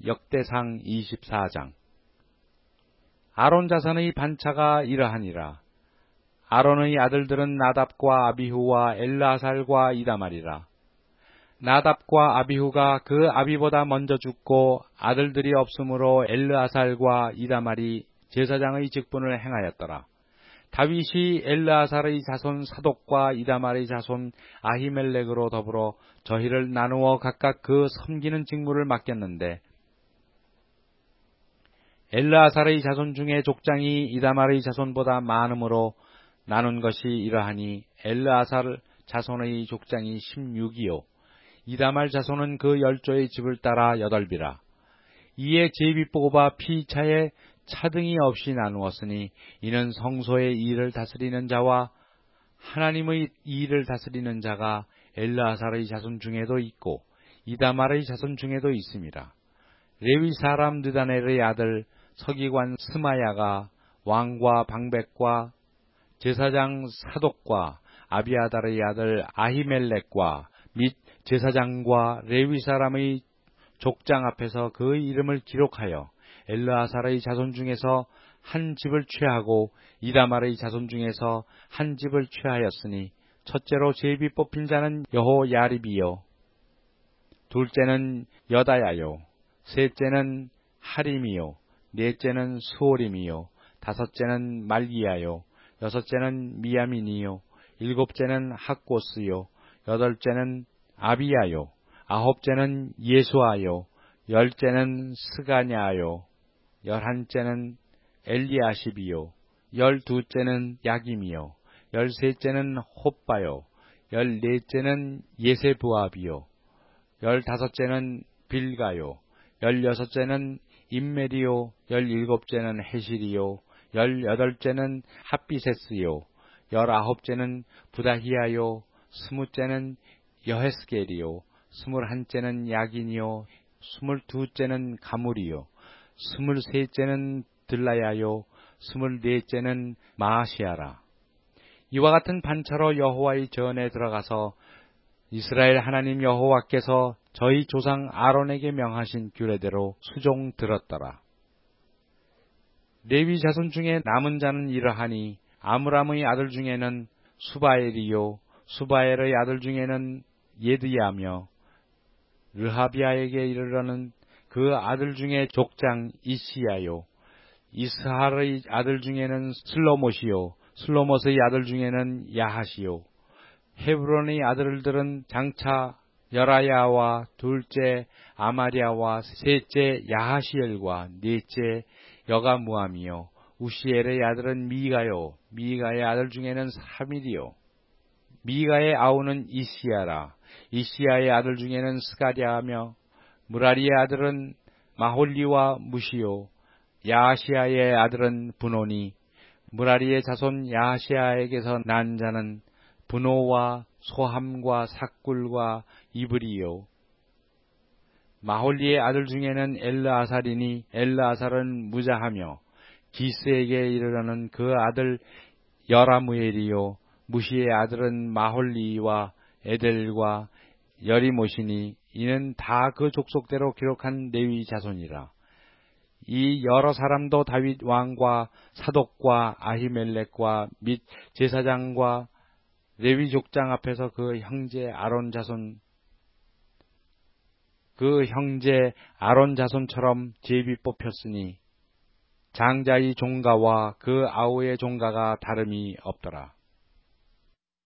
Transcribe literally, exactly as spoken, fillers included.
역대상 이십사 장. 아론 자손의 반차가 이러하니라. 아론의 아들들은 나답과 아비후와 엘르아살과 이다말이라. 나답과 아비후가 그 아비보다 먼저 죽고 아들들이 없으므로 엘르아살과 이다말이 제사장의 직분을 행하였더라. 다윗이 엘르아살의 자손 사독과 이다말의 자손 아히멜렉으로 더불어 저희를 나누어 각각 그 섬기는 직무를 맡겼는데, 엘르아살의 자손 중에 족장이 이다말의 자손보다 많으므로 나눈 것이 이러하니 엘르아살 자손의 족장이 십육이요 이다말 자손은 그 열조의 집을 따라 여덟이라. 이에 제비뽑아 피차에 차등이 없이 나누었으니 이는 성소의 일을 다스리는 자와 하나님의 일을 다스리는 자가 엘르아살의 자손 중에도 있고 이다말의 자손 중에도 있습니다. 레위 사람 느다넬의 아들 서기관 스마야가 왕과 방백과 제사장 사독과 아비아달의 아들 아히멜렉과 및 제사장과 레위 사람의 족장 앞에서 그의 이름을 기록하여 엘르아살의 자손 중에서 한 집을 취하고 이다말의 자손 중에서 한 집을 취하였으니, 첫째로 제비 뽑힌 자는 여호야립이요, 둘째는 여다야요, 셋째는 하림이요, 넷째는 수오림이요, 다섯째는 말기야요, 여섯째는 미야민이요, 일곱째는 학고스요, 여덟째는 아비야요, 아홉째는 예수아요, 열째는 스가냐요, 열한째는 엘리아십이요, 열두째는 야김이요, 열셋째는 홉바요, 열넷째는 예세부압이요, 열다섯째는 빌가요, 열여섯째는 임메리요, 열일곱째는 헤실이요, 열여덟째는 핫비세스요, 열아홉째는 부다히야요, 스무째는 여헤스겔이요, 스물한째는 야긴이요, 스물두째는 가물이요, 스물셋째는 들라야요, 스물넷째는 마아시아라. 이와 같은 반차로 여호와의 전에 들어가서 이스라엘 하나님 여호와께서 저희 조상 아론에게 명하신 규례대로 수종 들었더라. 레위 자손 중에 남은 자는 이러하니, 아므람의 아들 중에는 수바엘이요, 수바엘의 아들 중에는 예드야며, 르하비아에게 이르러는 그 아들 중에 족장 이시야요, 이스할의 아들 중에는 슬로못이요, 슬로못의 아들 중에는 야하시요, 헤브론의 아들들은 장차 여라야와 둘째 아마리아와 셋째 야하시엘과 넷째 여가무함이요, 우시엘의 아들은 미가요, 미가의 아들 중에는 사밀이요, 미가의 아우는 이시야라. 이시야의 아들 중에는 스가랴하며, 무라리의 아들은 마홀리와 무시요, 야하시아의 아들은 분온이, 무라리의 자손 야하시아에게서 난 자는 분호와 소함과 삭굴과 이브리요, 마홀리의 아들 중에는 엘르아살이니, 엘르아살은 무자하며 기스에게 이르러는 그 아들 여라무엘이요, 무시의 아들은 마홀리와 에델과 여리모시니, 이는 다 그 족속대로 기록한 레위 자손이라. 이 여러 사람도 다윗 왕과 사독과 아히멜렉과 및 제사장과 레위 족장 앞에서 그 형제 아론 자손 그 형제 아론 자손처럼 제비 뽑혔으니 장자의 종가와 그 아우의 종가가 다름이 없더라.